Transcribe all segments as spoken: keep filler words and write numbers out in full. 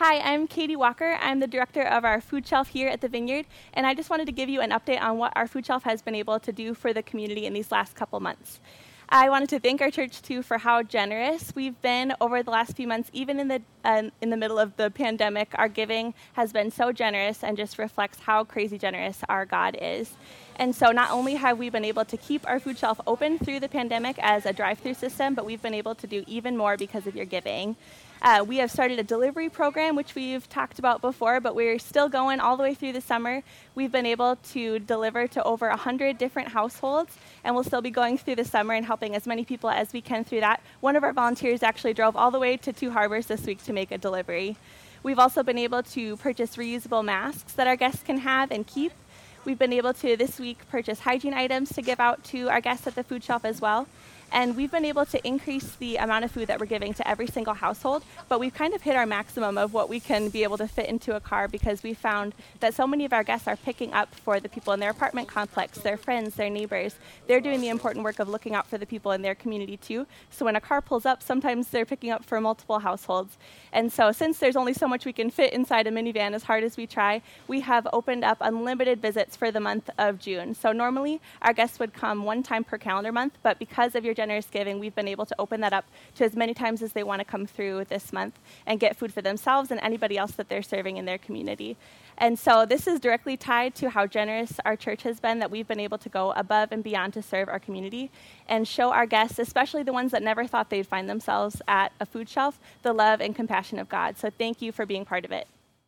Hi, I'm Katie Walker. I'm the director of our food shelf here at the Vineyard, and I just wanted to give you an update on what our food shelf has been able to do for the community in these last couple months. I wanted to thank our church, too, for how generous we've been over the last few months. Even in the uh, in the middle of the pandemic, our giving has been so generous and just reflects how crazy generous our God is. And so not only have we been able to keep our food shelf open through the pandemic as a drive-through system, but we've been able to do even more because of your giving. Uh, we have started a delivery program, which we've talked about before, but we're still going all the way through the summer. We've been able to deliver to over one hundred different households, and we'll still be going through the summer and helping as many people as we can through that. One of our volunteers actually drove all the way to Two Harbors this week to make a delivery. We've also been able to purchase reusable masks that our guests can have and keep. We've been able to, this week, purchase hygiene items to give out to our guests at the food shelf as well. And we've been able to increase the amount of food that we're giving to every single household, but we've kind of hit our maximum of what we can be able to fit into a car because we found that so many of our guests are picking up for the people in their apartment complex, their friends, their neighbors. They're doing the important work of looking out for the people in their community too. So when a car pulls up, sometimes they're picking up for multiple households. And so since there's only so much we can fit inside a minivan as hard as we try, we have opened up unlimited visits for the month of June. So normally our guests would come one time per calendar month, but because of your generous giving, we've been able to open that up to as many times as they want to come through this month and get food for themselves and anybody else that they're serving in their community. And so this is directly tied to how generous our church has been, that we've been able to go above and beyond to serve our community and show our guests, especially the ones that never thought they'd find themselves at a food shelf, the love and compassion of God. So thank you for being part of it.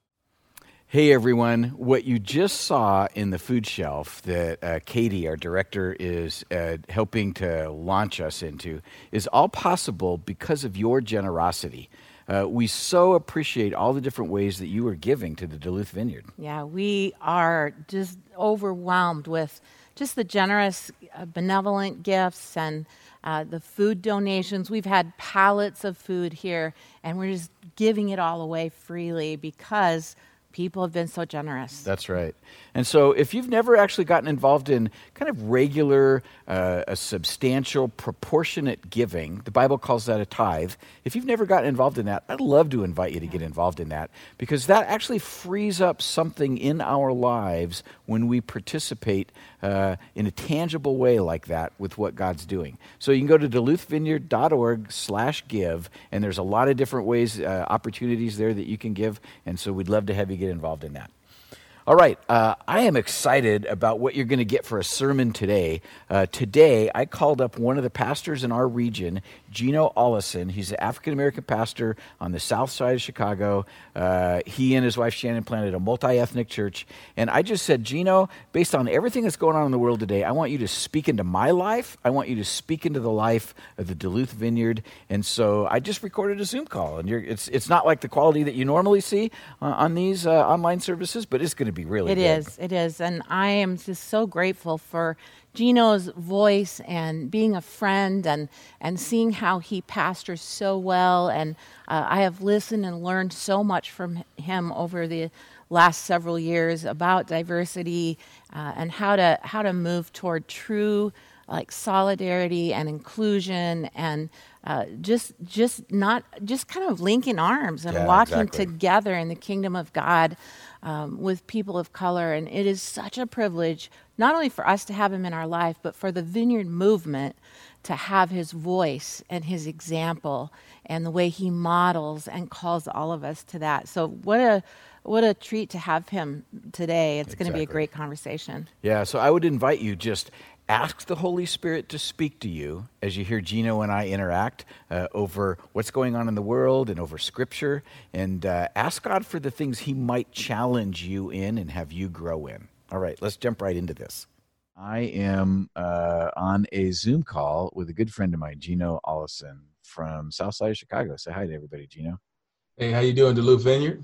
Hey everyone, what you just saw in the food shelf that uh, Katie, our director, is uh, helping to launch us into is all possible because of your generosity. Uh, we so appreciate all the different ways that you are giving to the Duluth Vineyard. Yeah, we are just overwhelmed with just the generous, uh, benevolent gifts and uh, the food donations. We've had pallets of food here, and we're just giving it all away freely because people have been so generous. That's right. And so if you've never actually gotten involved in kind of regular, uh, a substantial, proportionate giving, the Bible calls that a tithe. If you've never gotten involved in that, I'd love to invite you to get involved in that because that actually frees up something in our lives when we participate uh, in a tangible way like that with what God's doing. So you can go to duluthvineyard.org slash give, and there's a lot of different ways, uh, opportunities there that you can give, and so we'd love to have you get involved in that. All right, uh, I am excited about what you're going to get for a sermon today. Uh, today, I called up one of the pastors in our region, Gino Ollison. He's an African-American pastor on the south side of Chicago. Uh, he and his wife Shannon planted a multi-ethnic church. And I just said, Gino, based on everything that's going on in the world today, I want you to speak into my life. I want you to speak into the life of the Duluth Vineyard. And so I just recorded a Zoom call. And you're, it's it's not like the quality that you normally see uh, on these uh, online services, but it's going to be really It good. is, it is. And I am just so grateful for Gino's voice and being a friend and, and seeing how he pastors so well. And uh, I have listened and learned so much from him over the last several years about diversity uh, and how to how to move toward true like solidarity and inclusion and uh, just just not just kind of linking arms and Yeah, walking exactly. together in the kingdom of God um, with people of color. And it is such a privilege, not only for us to have him in our life, but for the Vineyard movement to have his voice and his example and the way he models and calls all of us to that. So what a what a treat to have him today. It's going to be a Exactly. great conversation. Yeah, so I would invite you, just ask the Holy Spirit to speak to you as you hear Gino and I interact uh, over what's going on in the world and over Scripture, and uh, ask God for the things he might challenge you in and have you grow in. All right, let's jump right into this. I am uh, on a Zoom call with a good friend of mine, Gino Ollison from south side of Chicago. Say hi to everybody, Gino. Hey, how you doing, Duluth Vineyard?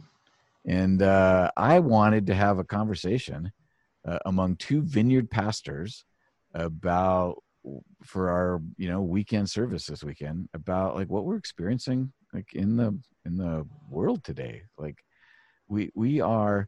And uh, I wanted to have a conversation uh, among two vineyard pastors about, for our, you know, weekend service this weekend, about like what we're experiencing like in the in the world today. Like we we are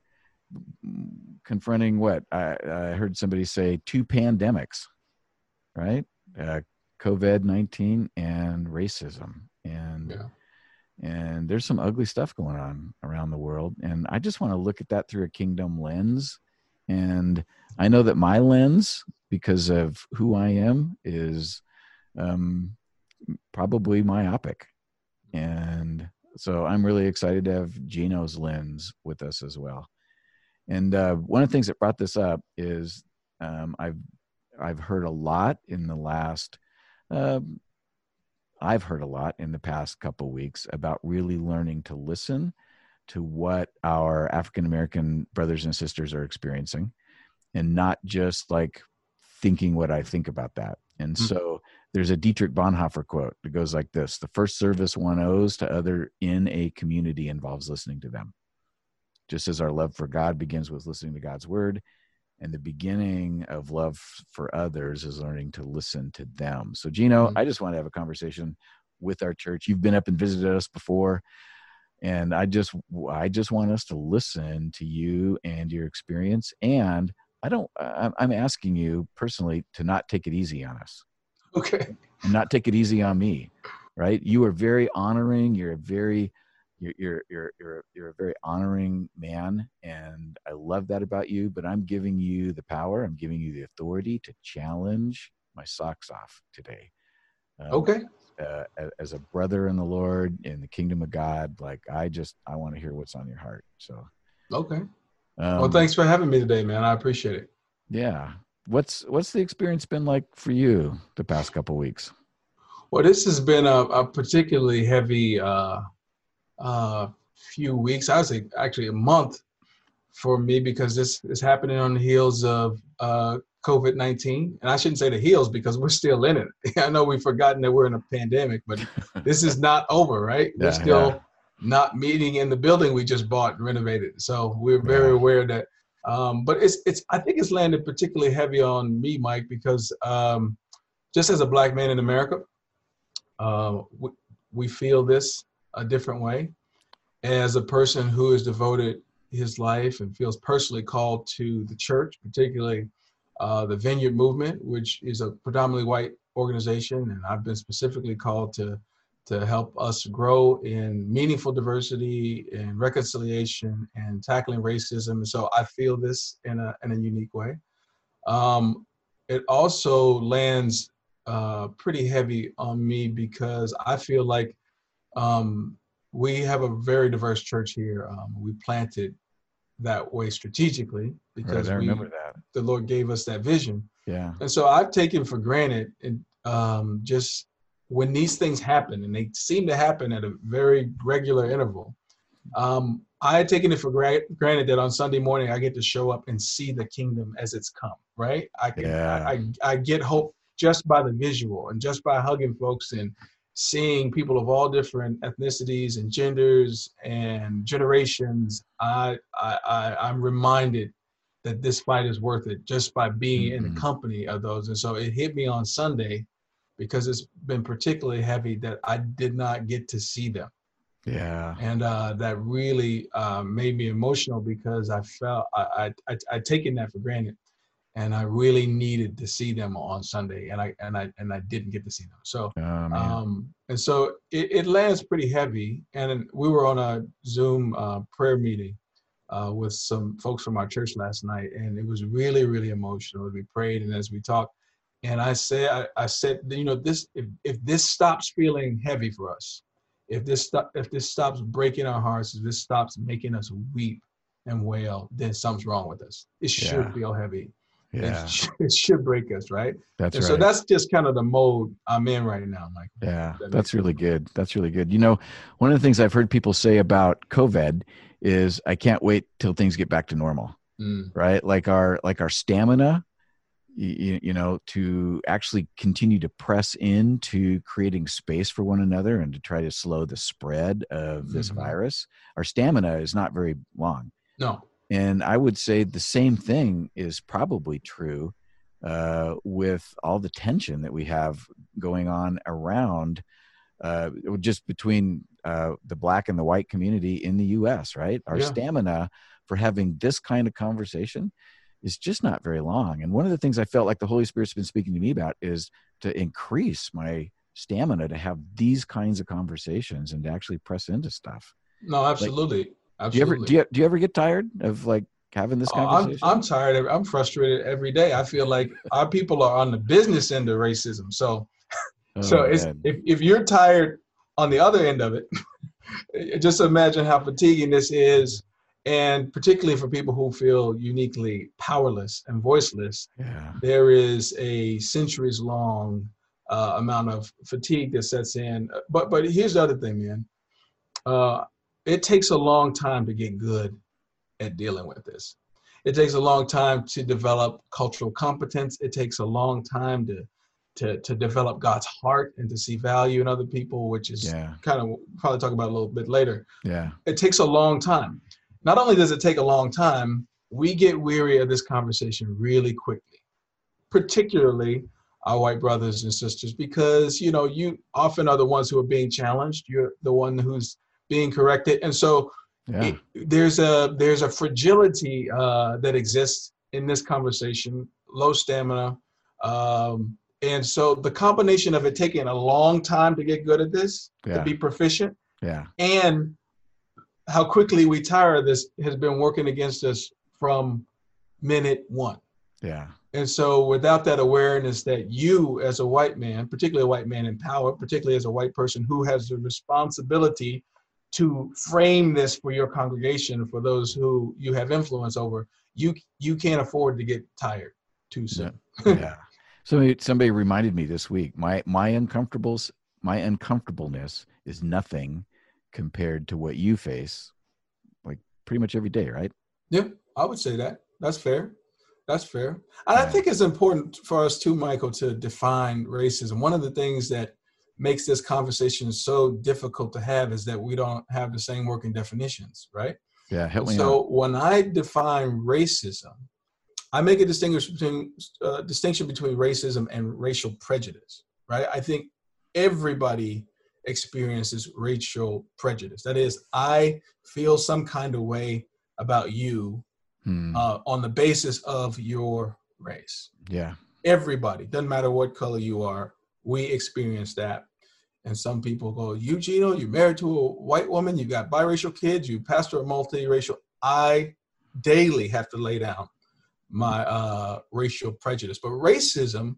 confronting what I, I heard somebody say, two pandemics, right? Uh, COVID nineteen and racism. And Yeah. And there's some ugly stuff going on around the world. And I just want to look at that through a kingdom lens. And I know that my lens, because of who I am, is um, probably myopic. And so I'm really excited to have Gino's lens with us as well. And uh, one of the things that brought this up is um, I've I've heard a lot in the last uh, I've heard a lot in the past couple of weeks about really learning to listen to what our African American brothers and sisters are experiencing, and not just like thinking what I think about that. And mm-hmm. so there's a Dietrich Bonhoeffer quote that goes like this: "The first service one owes to other in a community involves listening to them. Just as our love for God begins with listening to God's word, and the beginning of love for others is learning to listen to them." So Gino, mm-hmm. I just want to have a conversation with our church. You've been up and visited us before, and I just, I just want us to listen to you and your experience. And I don't, I'm asking you personally to not take it easy on us. Okay. And not take it easy on me, right? You are very honoring. You're a very, You're, you're, you're, you're, you're a very honoring man, and I love that about you, but I'm giving you the power. I'm giving you the authority to challenge my socks off today. Um, okay. Uh, as a brother in the Lord, in the kingdom of God, like I just, I want to hear what's on your heart. So, okay. Um, well, thanks for having me today, man. I appreciate it. Yeah. What's, what's the experience been like for you the past couple of weeks? Well, this has been a, a particularly heavy, uh, uh few weeks. I would say actually a month for me, because this is happening on the heels of uh COVID nineteen. And I shouldn't say the heels, because we're still in it. I know we've forgotten that we're in a pandemic, but this is not over, right? Yeah, we're still yeah. not meeting in the building we just bought and renovated. So we're very Yeah. aware that um but it's it's I think it's landed particularly heavy on me, Mike, because um just as a Black man in America, uh, we, we feel this a different way. As a person who has devoted his life and feels personally called to the church, particularly uh, the Vineyard Movement, which is a predominantly white organization, and I've been specifically called to to help us grow in meaningful diversity and reconciliation and tackling racism. And so I feel this in a in a unique way. Um, it also lands uh, pretty heavy on me, because I feel like um, we have a very diverse church here. Um, we planted that way strategically because Right, I we, remember that. the Lord gave us that vision. Yeah. And so I've taken for granted, and um, just when these things happen, and they seem to happen at a very regular interval, um, I had taken it for gra- granted that on Sunday morning I get to show up and see the kingdom as it's come, right? I can, Yeah. I, I, I get hope just by the visual and just by hugging folks and seeing people of all different ethnicities and genders and generations. I, I, I I'm reminded that this fight is worth it just by being mm-hmm. in the company of those. And so it hit me on Sunday, because it's been particularly heavy that I did not get to see them. Yeah. And uh, that really uh, made me emotional, because I felt I, I, I, I'd taken that for granted, and I really needed to see them on Sunday, and I and I and I didn't get to see them. So Oh, man. um, and so it, it lands pretty heavy. And we were on a Zoom uh, prayer meeting uh, with some folks from our church last night, and it was really really emotional as we prayed and as we talked. And I said I, I said you know this if if this stops feeling heavy for us, if this sto- if this stops breaking our hearts, if this stops making us weep and wail, then something's wrong with us. It should Yeah. feel heavy. Yeah. It should, it should break us, right? That's and right. so that's just kind of the mode I'm in right now, Mike. Yeah, That that's makes really sense. good. That's really good. You know, one of the things I've heard people say about COVID is, I can't wait till things get back to normal, Mm. right? Like our, like our stamina, you, you know, to actually continue to press into creating space for one another and to try to slow the spread of this Mhm. virus. Our stamina is not very long. No. And I would say the same thing is probably true uh, with all the tension that we have going on around uh, just between uh, the Black and the white community in the U S, right? Our Yeah. stamina for having this kind of conversation is just not very long. And one of the things I felt like the Holy Spirit's been speaking to me about is to increase my stamina to have these kinds of conversations and to actually press into stuff. No, absolutely. Like, absolutely. Do you ever do you, do you ever get tired of like having this conversation? I'm, I'm tired. Of, I'm frustrated every day. I feel like our people are on the business end of racism. So, oh, so it's, if, if you're tired on the other end of it, just imagine how fatiguing this is. And particularly for people who feel uniquely powerless and voiceless, yeah. there is a centuries long uh, amount of fatigue that sets in. But, but here's the other thing, man. Uh, it takes a long time to get good at dealing with this. It takes a long time to develop cultural competence. It takes a long time to to to develop God's heart and to see value in other people, which is yeah. kind of probably talk about a little bit later. Yeah. It takes a long time. Not only does it take a long time, we get weary of this conversation really quickly, particularly our white brothers and sisters, because, you know, you often are the ones who are being challenged. You're the one who's being corrected. And so yeah. it, there's a there's a fragility uh, that exists in this conversation, low stamina. Um, and so the combination of it taking a long time to get good at this, yeah. to be proficient, yeah. and how quickly we tire of this has been working against us from minute one. Yeah. And so without that awareness that you as a white man, particularly a white man in power, particularly as a white person who has the responsibility to frame this for your congregation, for those who you have influence over, you you can't afford to get tired too soon. Yeah. yeah. Somebody somebody reminded me this week, my my uncomfortables, my uncomfortableness is nothing compared to what you face, like pretty much every day, right? Yeah, I would say that. That's fair. That's fair. And I think it's important for us too, Michael, to define racism. One of the things that makes this conversation so difficult to have is that we don't have the same working definitions, right? Yeah, help me so out. When I define racism, I make a distinction between uh, distinction between racism and racial prejudice, right? I think everybody experiences racial prejudice. That is, I feel some kind of way about you Hmm. uh, on the basis of your race. Yeah. Everybody, doesn't matter what color you are, we experience that. And some people go, you, Gino, you're married to a white woman, you got biracial kids, you pastor a multiracial. I daily have to lay down my uh, racial prejudice. But racism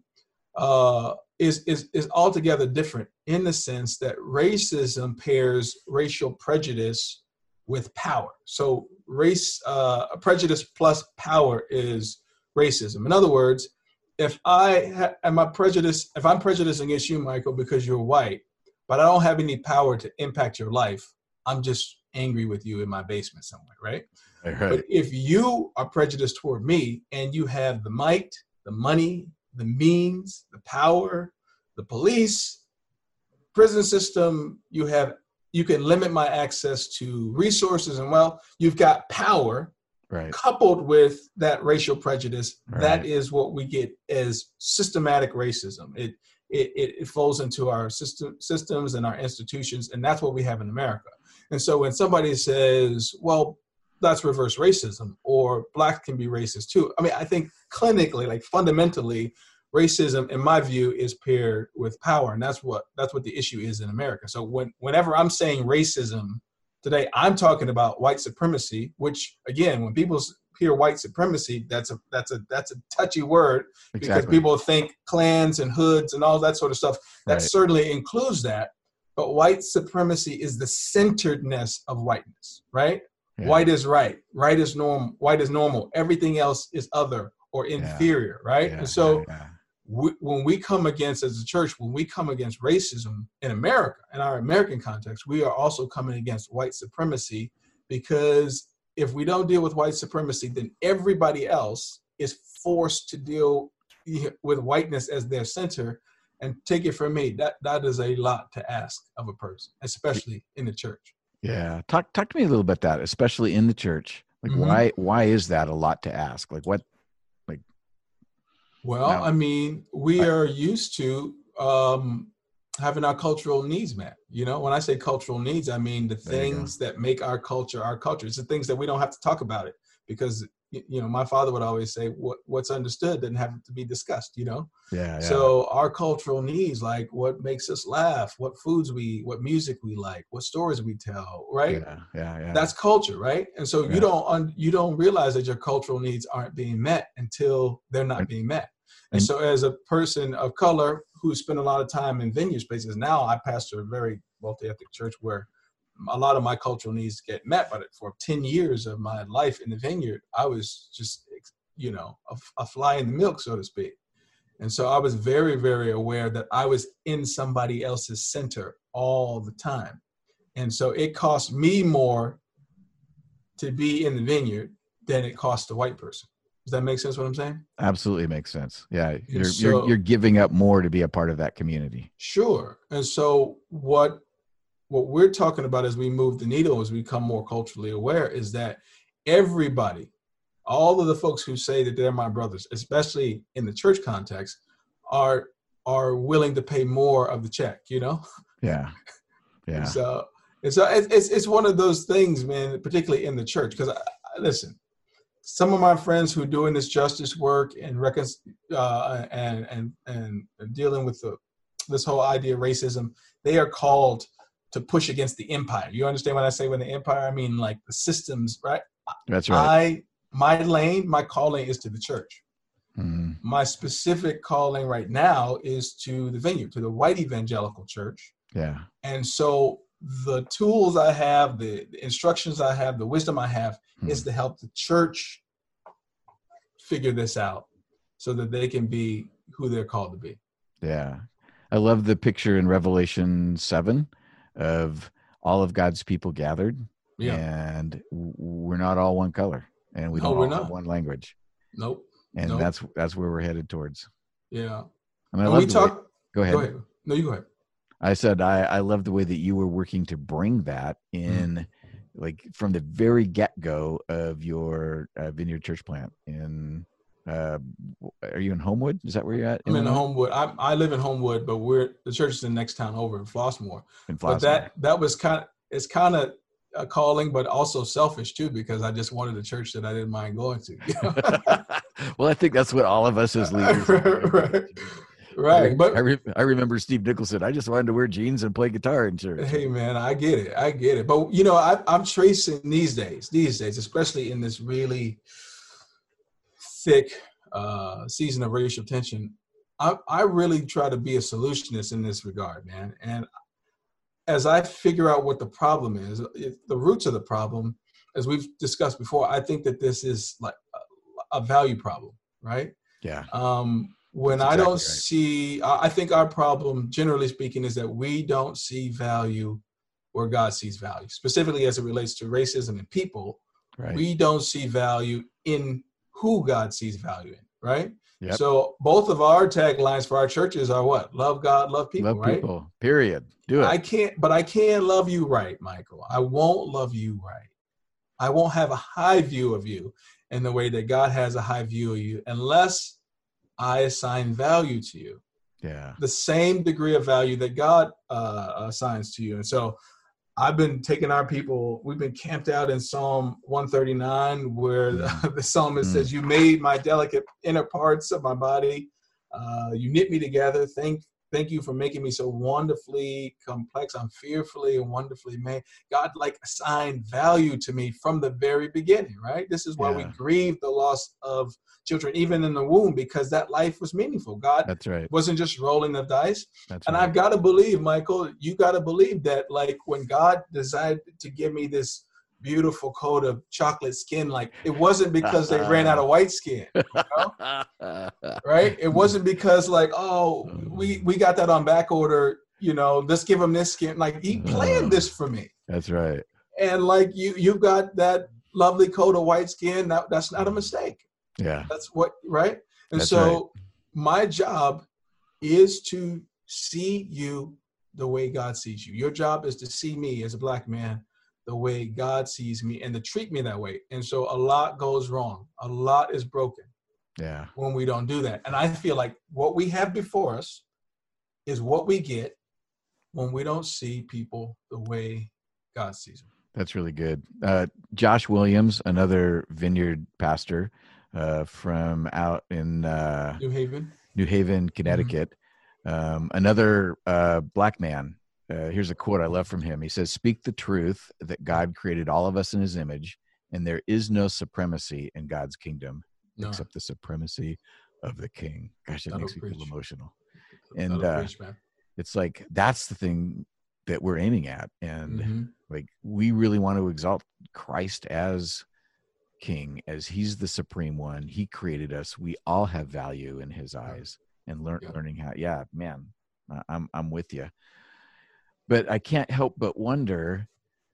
uh, is, is, is altogether different in the sense that racism pairs racial prejudice with power. So race, uh, prejudice plus power is racism. In other words, if I ha- am a prejudice, if I'm prejudiced against you, Michael, because you're white, but I don't have any power to impact your life, I'm just angry with you in my basement somewhere, right? Right. But if you are prejudiced toward me and you have the might, the money, the means, the power, the police, prison system, you have you can limit my access to resources and wealth. You've got power, right, coupled with that racial prejudice. Right. That is what we get as systematic racism. It it it falls into our system systems and our institutions, and that's what we have in America. And so when somebody says, "Well, that's reverse racism," or "Black can be racist too," I mean, I think clinically, like fundamentally, racism, in my view, is paired with power, and that's what that's what the issue is in America. So when whenever I'm saying racism today, I'm talking about white supremacy. Which, again, when people hear white supremacy, that's a that's a that's a touchy word, exactly, because people think clans and hoods and all that sort of stuff. That right. certainly includes that, but white supremacy is the centeredness of whiteness, right? Yeah. White is right, right is norm, white is normal. Everything else is other or inferior, yeah. right? Yeah, and so. Yeah, yeah. We, when we come against, as a church, when we come against racism in America, in our American context, we are also coming against white supremacy, because if we don't deal with white supremacy, then everybody else is forced to deal with whiteness as their center. And take it from me, that that is a lot to ask of a person, especially in the church. Yeah, talk talk to me a little bit that, especially in the church. Like, mm-hmm. why why is that a lot to ask? Like, what? Well, no. I mean, we are used to um, having our cultural needs met. You know, when I say cultural needs, I mean the things that make our culture our culture. It's the things that we don't have to talk about it, because, you know, my father would always say, what what's understood doesn't have to be discussed, you know? Yeah, yeah. So our cultural needs, like what makes us laugh, what foods we eat, what music we like, what stories we tell, right? Yeah, yeah, yeah. That's culture, right? And so Yeah. you don't un, you don't realize that your cultural needs aren't being met until they're not Right. being met. And And- so as a person of color who spent a lot of time in vineyard spaces, now I pastor a very multi-ethnic church where a lot of my cultural needs get met. But for ten years of my life in the vineyard, I was just, you know, a, a fly in the milk, so to speak. And so I was very, very aware that I was in somebody else's center all the time. And so it cost me more to be in the vineyard than it cost the white person. Does that make sense what I'm saying? Absolutely makes sense. Yeah, you're, so- you're you're giving up more to be a part of that community. Sure. And so what what we're talking about as we move the needle, as we become more culturally aware, is that everybody, all of the folks who say that they're my brothers, especially in the church context, are are willing to pay more of the check, you know? Yeah, yeah. So, and so it's, it's it's one of those things, man, particularly in the church. Because I, I, listen, some of my friends who are doing this justice work and recon, uh, and and and dealing with the this whole idea of racism, they are called to push against the empire. You understand when I say when the empire, I mean like the systems, right? That's right. I my lane, my calling is to the church. Mm-hmm. My specific calling right now is to the vineyard, to the white evangelical church. Yeah. And so the tools I have, the, the instructions I have, the wisdom I have Hmm. is to help the church figure this out so that they can be who they're called to be. Yeah. I love the picture in Revelation seven of all of God's people gathered. Yeah. And w- we're not all one color, and we No, don't we're all have not. one language. Nope. And Nope. that's that's where we're headed towards. Yeah. And I And love we the way- talk. go ahead. Go ahead. No, you go ahead. I said I, I love the way that you were working to bring that in, Mm. like from the very get go of your uh, Vineyard Church plant. In uh, are you in Homewood? Is that where you're at? I'm in Illinois? Homewood. I, I live in Homewood, but we're the church is the next town over in Flossmoor. In But Flossmoor. that that was kind of it's kind of a calling, but also selfish too, because I just wanted a church that I didn't mind going to. You know? Well, I think that's what all of us as leaders. Right. I, Right. re- But I, re- I remember Steve Nicholson. I just wanted to wear jeans and play guitar in church. hey, man, I get it. I get it. But, you know, I, I'm tracing these days, these days, especially in this really thick uh, season of racial tension, I, I really try to be a solutionist in this regard, man. And as I figure out what the problem is, it, the roots of the problem, as we've discussed before, I think that this is like a, a value problem, right? Yeah. Um, when That's I don't exactly right. see, I I think our problem, generally speaking, is that we don't see value where God sees value, specifically as it relates to racism and people. Right. We don't see value in who God sees value in, right? Yep. So both of our taglines for our churches are what? Love God, love people, Love right? people. Period. Do it. I can't, but I can love you right, Michael. I won't love you right. I won't have a high view of you in the way that God has a high view of you unless I assign value to you, yeah. the same degree of value that God uh, assigns to you. And so I've been taking our people, we've been camped out in Psalm one thirty-nine, where Mm. the psalmist Mm. says, you made my delicate inner parts of my body. Uh, you knit me together. Thank Thank you for making me so wonderfully complex. I'm fearfully and wonderfully made. God like assigned value to me from the very beginning, right? This is why we Yeah. grieve the loss of children, even in the womb, because that life was meaningful. God That's right. wasn't just rolling the dice. That's And right. I've got to believe, Michael, you got to believe that like when God decided to give me this beautiful coat of chocolate skin, like it wasn't because they ran out of white skin, right? It wasn't because like, oh, we, we got that on back order, you know, let's give them this skin. Like he planned this for me. That's right. And like you, you've got that lovely coat of white skin. That, that's not a mistake. Yeah. That's what, right? And That's so my job is to see you the way God sees you. Your job is to see me as a black man the way God sees me and to treat me that way. And so a lot goes wrong. A lot is broken Yeah. when we don't do that. And I feel like what we have before us is what we get when we don't see people the way God sees them. That's really good. Uh, Josh Williams, another Vineyard pastor uh, from out in uh, New Haven, New Haven, Connecticut. Mm-hmm. Um, another uh, black man. Uh, here's a quote I love from him. He says, "Speak the truth that God created all of us in his image, and there is no supremacy in God's kingdom no. except the supremacy of the king." Gosh, that That'll makes me preach. feel emotional. And uh, preach, it's like, that's the thing that we're aiming at. And mm-hmm. like, we really want to exalt Christ as king, as he's the supreme one. He created us. We all have value in his eyes, and learn yeah. learning how, yeah, man, I'm, I'm with you. But I can't help but wonder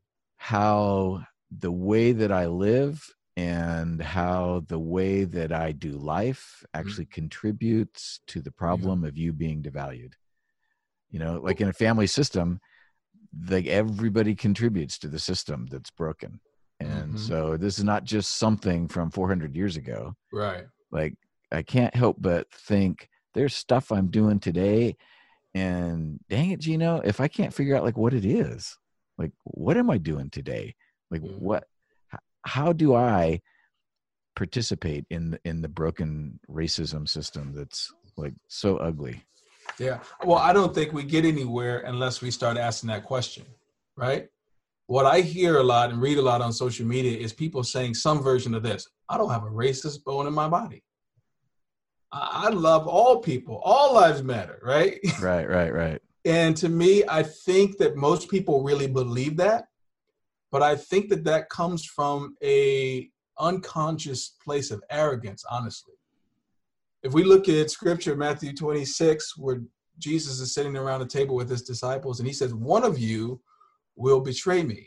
how the way that I live and how the way that I do life actually mm-hmm. contributes to the problem yeah. of you being devalued. You know, like in a family system, like everybody contributes to the system that's broken. And mm-hmm. so this is not just something from four hundred years ago. Right. Like, I can't help but think there's stuff I'm doing today, and dang it, Gino, if I can't figure out like what it is, like, what am I doing today? Like mm-hmm. what, how do I participate in, in the broken racism system that's like so ugly? Yeah. Well, I don't think we get anywhere unless we start asking that question, right? What I hear a lot and read a lot on social media is people saying some version of this: I don't have a racist bone in my body. I, I love all people. All lives matter, right? Right, right, right. And to me, I think that most people really believe that, but I think that that comes from a unconscious place of arrogance, honestly. If we look at scripture, Matthew twenty-six, where Jesus is sitting around a table with his disciples, and he says, one of you will betray me.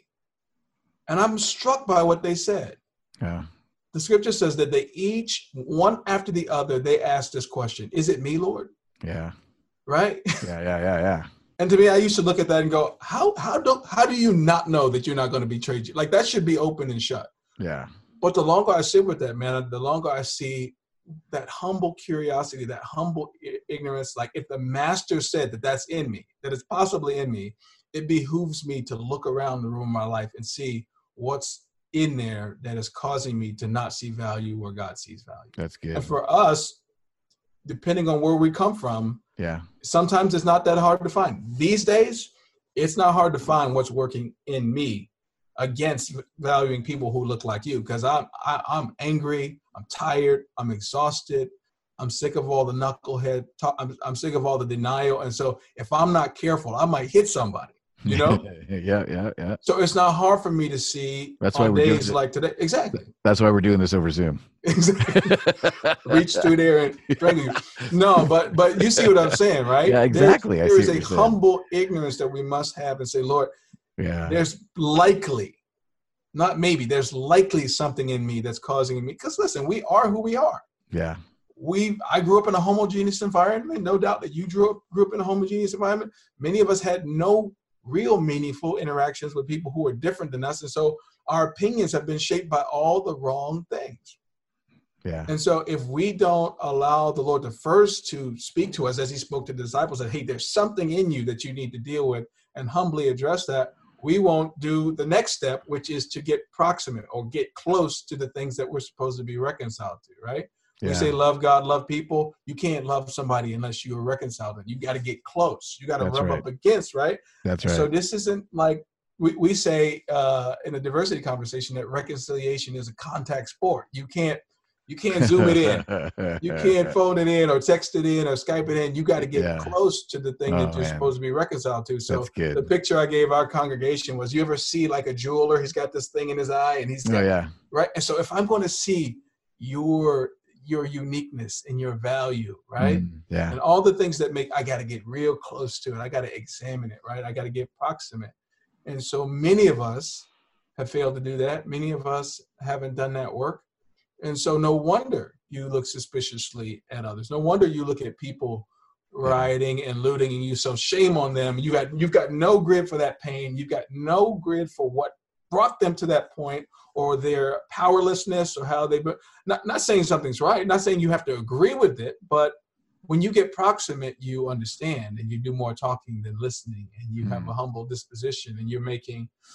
And I'm struck by what they said. Yeah. The scripture says that they each, one after the other, they asked this question: is it me, Lord? Yeah. Right? Yeah, yeah, yeah, yeah. And to me, I used to look at that and go, how how do how do you not know that you're not going to betray you? Like, that should be open and shut. Yeah. But the longer I sit with that, man, the longer I see that humble curiosity, that humble ignorance. Like, if the master said that that's in me, that it's possibly in me, it behooves me to look around the room of my life and see what's in there that is causing me to not see value where God sees value. That's good. And for us, depending on where we come from, yeah, sometimes it's not that hard to find. These days, it's not hard to find what's working in me against valuing people who look like you, because I'm I, I'm angry, I'm tired, I'm exhausted, I'm sick of all the knucklehead talk, I'm I'm sick of all the denial, and so if I'm not careful, I might hit somebody. You know? yeah, yeah, yeah. So it's not hard for me to see That's on why we're days doing like today. Exactly. That's why we're doing this over Zoom. Exactly. Reach through there and strangle you. No, but but you see what I'm saying, right? Yeah, exactly. There's, there is a humble ignorance that we must have and say, Lord, yeah, there's likely, not maybe, there's likely something in me that's causing me. Because listen, we are who we are. Yeah. We, I grew up in a homogeneous environment. No doubt that you grew up, grew up in a homogeneous environment. Many of us had no real meaningful interactions with people who are different than us. And so our opinions have been shaped by all the wrong things. Yeah. And so if we don't allow the Lord to first to speak to us as he spoke to the disciples, that, hey, there's something in you that you need to deal with, and humbly address that, we won't do the next step, which is to get proximate or get close to the things that we're supposed to be reconciled to, right? Yeah. We say love God, love people. You can't love somebody unless you are reconciled. You got to get close. You got to rub right. up against, right? That's right. So this isn't like we, we say uh, in a diversity conversation that reconciliation is a contact sport. You can't you can't zoom it in. You can't phone it in or text it in or Skype it in. You got to get yeah. close to the thing oh, that you're man. supposed to be reconciled to. So That's good. The picture I gave our congregation was, you ever see like a jeweler? He's got this thing in his eye and he's got, oh, yeah. right. And so if I'm going to see your your uniqueness and your value, right? Mm, yeah. And all the things that make, I got to get real close to it. I got to examine it, right? I got to get proximate. And so many of us have failed to do that. Many of us haven't done that work. And so no wonder you look suspiciously at others. No wonder you look at people rioting and looting and you so shame on them. You got, you've got no grid for that pain. You've got no grid for what brought them to that point, or their powerlessness, or how they, not, not saying something's right, not saying you have to agree with it, but when you get proximate, you understand and you do more talking than listening, and you mm. have a humble disposition, and you're making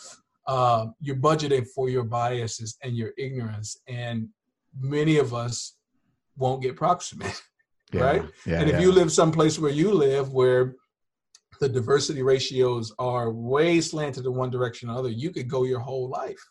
uh, you're budgeting for your biases and your ignorance. And many of us won't get proximate, Yeah, right? yeah, and if yeah. you live someplace where you live, where the diversity ratios are way slanted in one direction or other, you could go your whole life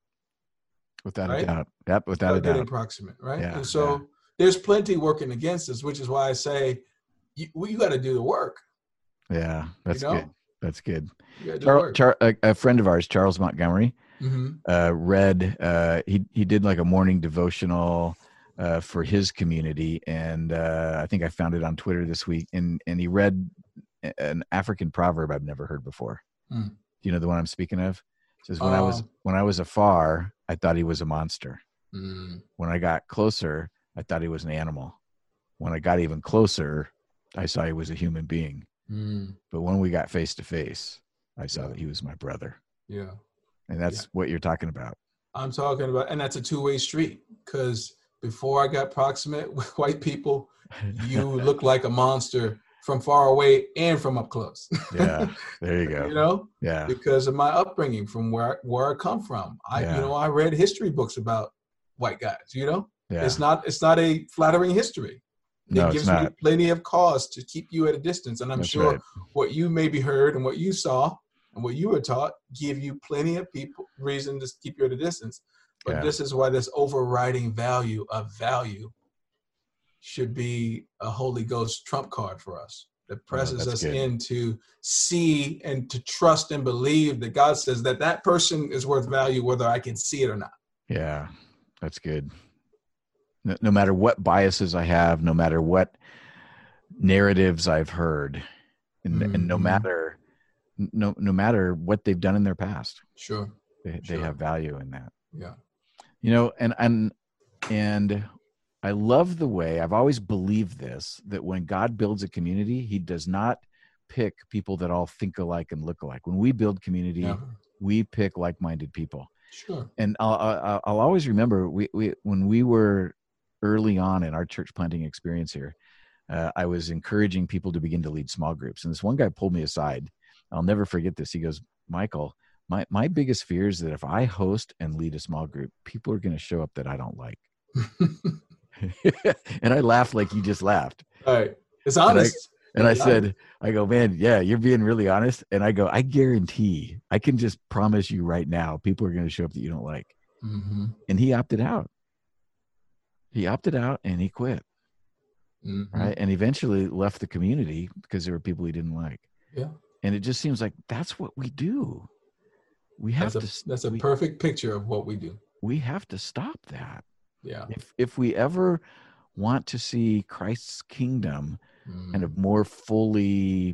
Without right? a doubt. Yep, without a without getting doubt. proximate, right? Yeah, And so there's plenty working against us, which is why I say you, you got to do the work. Yeah, that's You know? good. That's good. You got to do the Char- work. Char- a, a friend of ours, Charles Montgomery, hmm uh, read, uh, he, he did like a morning devotional uh, for his community. And uh, I think I found it on Twitter this week. And, and he read an African proverb I've never heard before. Mm. Do you know the one I'm speaking of? It says, when I was, Uh, when I was afar, I thought he was a monster. Mm. When I got closer, I thought he was an animal. When I got even closer, I saw he was a human being. Mm. But when we got face to face, I saw Yeah. that he was my brother. Yeah. And that's Yeah. what you're talking about. I'm talking about, and that's a two-way street, because before I got proximate with white people, you look like a monster from far away and from up close. Yeah, there you go. You know, Yeah, because of my upbringing, from where where I come from. I, Yeah. you know, I read history books about white guys. You know, yeah. it's not it's not a flattering history. It No, it's gives me not. plenty of cause to keep you at a distance, and I'm That's sure right. what you maybe heard and what you saw and what you were taught give you plenty of people reason to keep you at a distance. But Yeah. this is why this overriding value of value should be a Holy Ghost trump card for us that presses that's us good. in to see and to trust and believe that God says that that person is worth value, whether I can see it or not. Yeah, that's good. No, no matter what biases I have, no matter what narratives I've heard, and, and no Mhm. matter no no matter what they've done in their past, Sure. they, they Sure. have value in that. Yeah. You know, and and and I love the way, I've always believed this, that when God builds a community, he does not pick people that all think alike and look alike. When we build community, Yeah. we pick like-minded people. Sure. And I'll, I'll, I'll always remember we, we when we were early on in our church planting experience here, uh, I was encouraging people to begin to lead small groups. And this one guy pulled me aside. I'll never forget this. He goes, Michael, my, my biggest fear is that if I host and lead a small group, people are going to show up that I don't like. And I laughed like you just laughed. All right. It's honest. And I Yeah. said, I go, man, yeah, you're being really honest. And I go, I guarantee, I can just promise you right now, people are going to show up that you don't like. Mm-hmm. And he opted out. He opted out and he quit. Mm-hmm. Right. And eventually left the community because there were people he didn't like. Yeah. And it just seems like that's what we do. We have That's a, to, that's a we, perfect picture of what we do. we have to stop that. Yeah. If, if we ever want to see Christ's kingdom Mm. kind of more fully,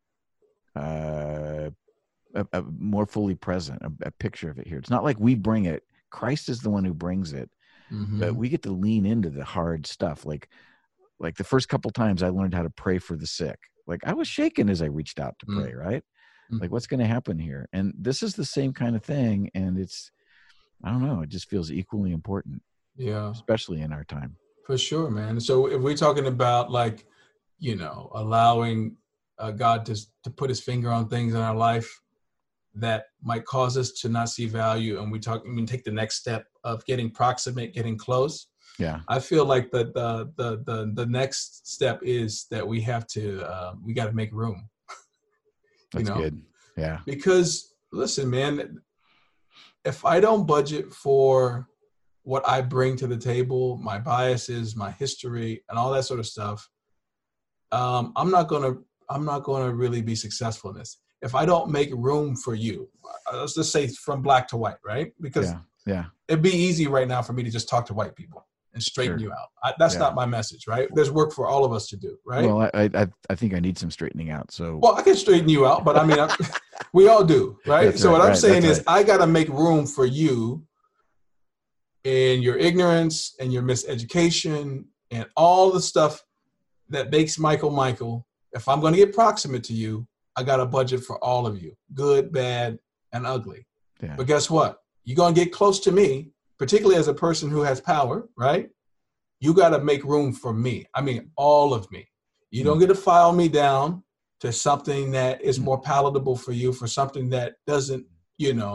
uh, a, a more fully present, a, a picture of it here. It's not like we bring it. Christ is the one who brings it, Mhm. but we get to lean into the hard stuff. Like, like the first couple times I learned how to pray for the sick. Like I was shaken as I reached out to Mm. pray, right? Mm. Like what's going to happen here? And this is the same kind of thing. And it's, I don't know, it just feels equally important, Yeah. especially in our time. For sure, man. So if we're talking about like, you know, allowing uh, God to to put his finger on things in our life that might cause us to not see value, and we talk, I mean, take the next step of getting proximate, getting close. Yeah. I feel like the the the the, the next step is that we have to uh, we got to make room. You That's know? good. Yeah. Because listen, man, if I don't budget for what I bring to the table, my biases, my history, and all that sort of stuff, um, I'm not gonna I'm not gonna really be successful in this. If I don't make room for you, uh, let's just say from black to white, right? Because Yeah. Yeah. it'd be easy right now for me to just talk to white people and straighten Sure. you out. I, that's Yeah. not my message, right? There's work for all of us to do, right? Well, I, I I think I need some straightening out. So Well, I can straighten you out, but I mean, I, we all do, right? That's so right, what I'm right, saying that's is I got to make room for you and your ignorance and your miseducation and all the stuff that makes Michael Michael. If I'm going to get proximate to you, I got a budget for all of you, good, bad, and ugly. yeah. But guess what? You're going to get close to me, particularly as a person who has power, right? You got to make room for me. I mean, all of me. You don't get to file me down to something that is more palatable for you, for something that doesn't, you know,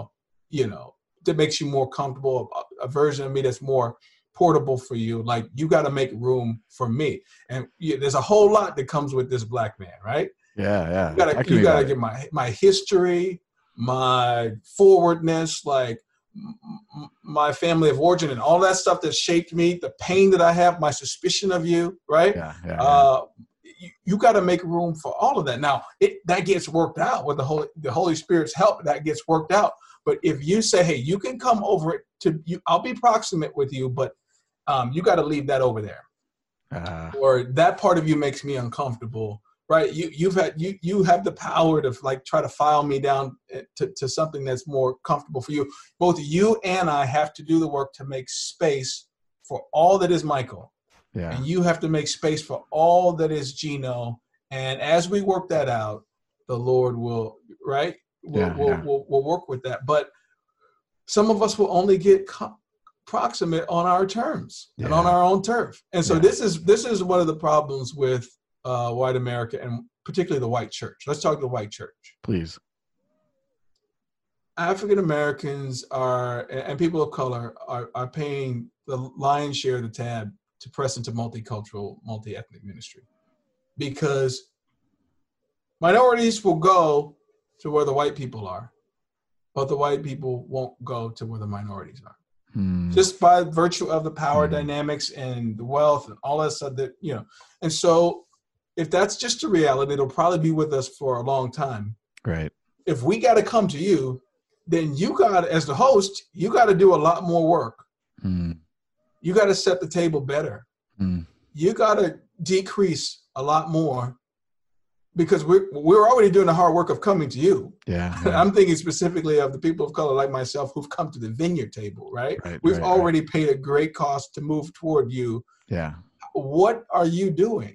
you know, that makes you more comfortable, a, a version of me that's more portable for you. Like, you got to make room for me. And yeah, there's a whole lot that comes with this black man, right? Yeah, yeah. You gotta, you gotta get my my history, my forwardness, like m- my family of origin, and all that stuff that shaped me. The pain that I have, my suspicion of you, right? Yeah, yeah, yeah. Uh, you, you got to make room for all of that. Now, it that gets worked out with the Holy the Holy Spirit's help. That gets worked out. But if you say, "Hey, you can come over it to you," I'll be proximate with you, but um, you got to leave that over there, uh, or that part of you makes me uncomfortable. Right, you you've had you you have the power to like try to file me down to, to something that's more comfortable for you. Both you and I have to do the work to make space for all that is Michael, yeah. and you have to make space for all that is Gino. And as we work that out, the Lord will right will yeah, will, yeah. will will work with that. But some of us will only get co- proximate on our terms yeah. and on our own turf. And so yeah. this is this is one of the problems with Uh, white America, and particularly the white church. Let's talk the white church. Please. African Americans are, and people of color are, are paying the lion's share of the tab to press into multicultural, multi-ethnic ministry, because minorities will go to where the white people are, but the white people won't go to where the minorities are. Hmm. Just by virtue of the power hmm. dynamics and the wealth and all that stuff that, you know, and so if that's just a reality, it'll probably be with us for a long time. Right. If we got to come to you, then you got, as the host, you got to do a lot more work. Hmm. You got to set the table better. Hmm. You got to decrease a lot more, because we're, we're already doing the hard work of coming to you. Yeah, yeah. I'm thinking specifically of the people of color like myself who've come to the Vineyard table, right? Right, We've right, already right. paid a great cost to move toward you. Yeah. What are you doing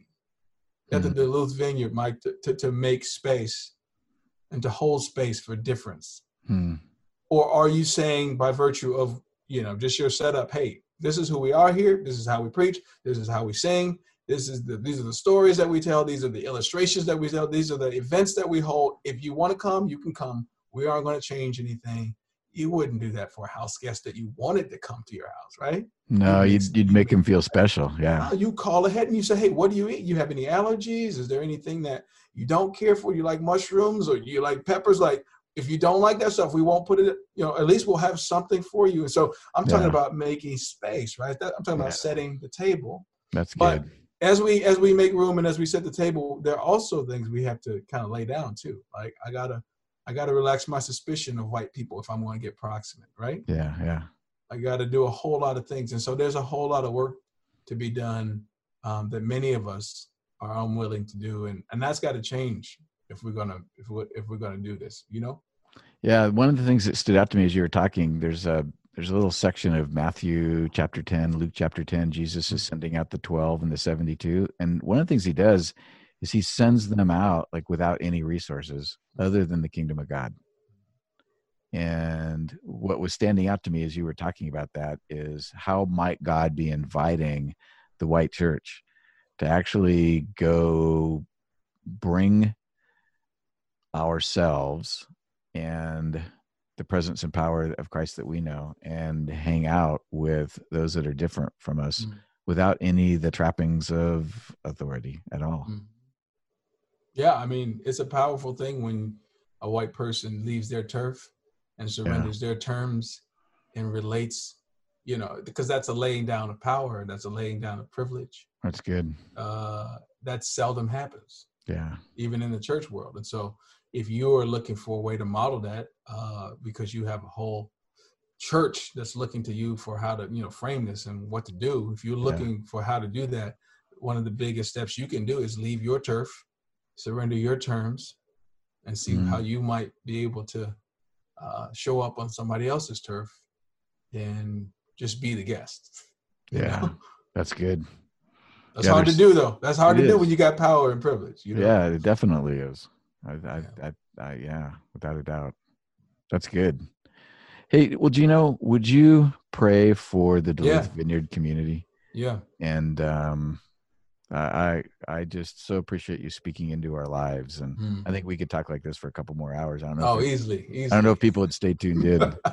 at the Hmm. Duluth Vineyard, Mike, to, to, to make space and to hold space for difference? Hmm. Or are you saying, by virtue of, you know, just your setup, hey, this is who we are here, this is how we preach, this is how we sing, this is the these are the stories that we tell, these are the illustrations that we tell, these are the events that we hold. If you want to come, you can come. We aren't going to change anything. You wouldn't do that for a house guest that you wanted to come to your house, right? No, You'd you'd, make- you'd you'd make make- him feel special. Yeah. You call ahead and you say, hey, what do you eat? You have any allergies? Is there anything that you don't care for? You like mushrooms or you like peppers? Like, if you don't like that stuff, we won't put it, you know, at least we'll have something for you. And so I'm talking Yeah. about making space, right? That, I'm talking Yeah. about setting the table. That's But good. as we as we make room and as we set the table, there are also things we have to kind of lay down too. Like, I gotta I gotta relax my suspicion of white people if I'm going to get proximate, right? Yeah, yeah. I got to do a whole lot of things. And so there's a whole lot of work to be done um, that many of us are unwilling to do. And, and that's got to change if we're going to, if we're, if we're going to do this, you know? Yeah. One of the things that stood out to me as you were talking, there's a, there's a little section of Matthew chapter ten, Luke chapter ten. Jesus is sending out the twelve and the seventy-two. And one of the things he does is he sends them out like without any resources other than the kingdom of God. And what was standing out to me as you were talking about that is how might God be inviting the white church to actually go bring ourselves and the presence and power of Christ that we know and hang out with those that are different from us Mm. without any of the trappings of authority at all. Mm. Yeah. I mean, it's a powerful thing when a white person leaves their turf and surrenders their terms and relates, you know, because that's a laying down of power. That's a laying down of privilege. That's good. Uh, that seldom happens, Yeah. even in the church world. And so if you're looking for a way to model that, uh, because you have a whole church that's looking to you for how to, you know, frame this and what to do, if you're looking for how to do that, one of the biggest steps you can do is leave your turf, surrender your terms, and see Mm. how you might be able to uh, show up on somebody else's turf and just be the guest. you Yeah. know? That's good. That's Yeah, hard to there's- do, though. That's hard it to do is. when you got power and privilege. You know? Yeah, it definitely is. I, I, Yeah. I, I, yeah, without a doubt. That's good. Hey, well, Gino, would you pray for the Duluth Yeah. Vineyard community? Yeah. And um, I, I just so appreciate you speaking into our lives. And Mm. I think we could talk like this for a couple more hours. I don't know. Oh, if it- easily, easily. I don't know if people would stay tuned in.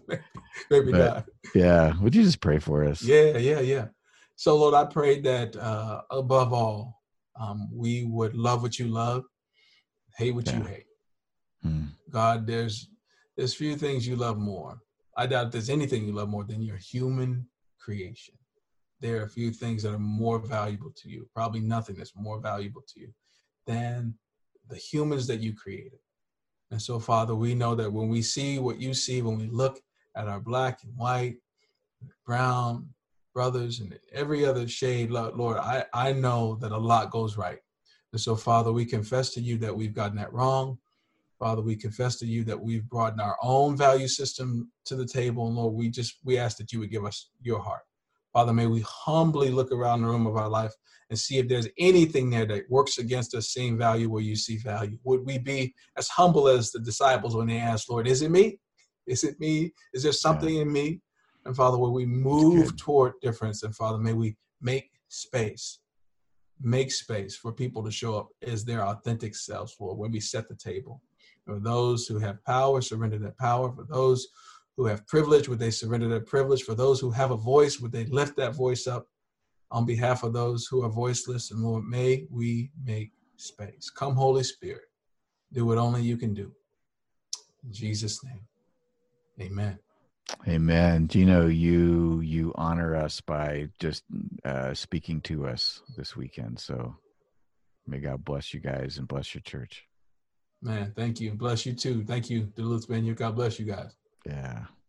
Maybe But, not. yeah. Would you just pray for us? Yeah, yeah, yeah. So, Lord, I pray that uh, above all, um, we would love what you love, hate what Yeah. you hate. Hmm. God, there's there's few things you love more. I doubt there's anything you love more than your human creation. There are a few things that are more valuable to you. Probably nothing that's more valuable to you than the humans that you created. And so, Father, we know that when we see what you see, when we look at our black and white, brown brothers and every other shade, Lord, I, I know that a lot goes right. And so, Father, we confess to you that we've gotten that wrong. Father, we confess to you that we've brought in our own value system to the table. And Lord, we just, we ask that you would give us your heart. Father, may we humbly look around the room of our life and see if there's anything there that works against us seeing value where you see value. Would we be as humble as the disciples when they asked, Lord, is it me? Is it me? Is there something yeah. in me? And Father, will we move toward difference? And Father, may we make space, make space for people to show up as their authentic selves, Lord, when we set the table. For those who have power, surrender that power. For those who have privilege, would they surrender their privilege? For those who have a voice, would they lift that voice up on behalf of those who are voiceless? And Lord, may we make space. Come, Holy Spirit, do what only you can do. In Jesus' name, amen. Amen. Gino, you you honor us by just uh, speaking to us this weekend. So may God bless you guys and bless your church. Man, thank you. Bless you too. Thank you, Duluth Vineyard. God bless you guys. Yeah.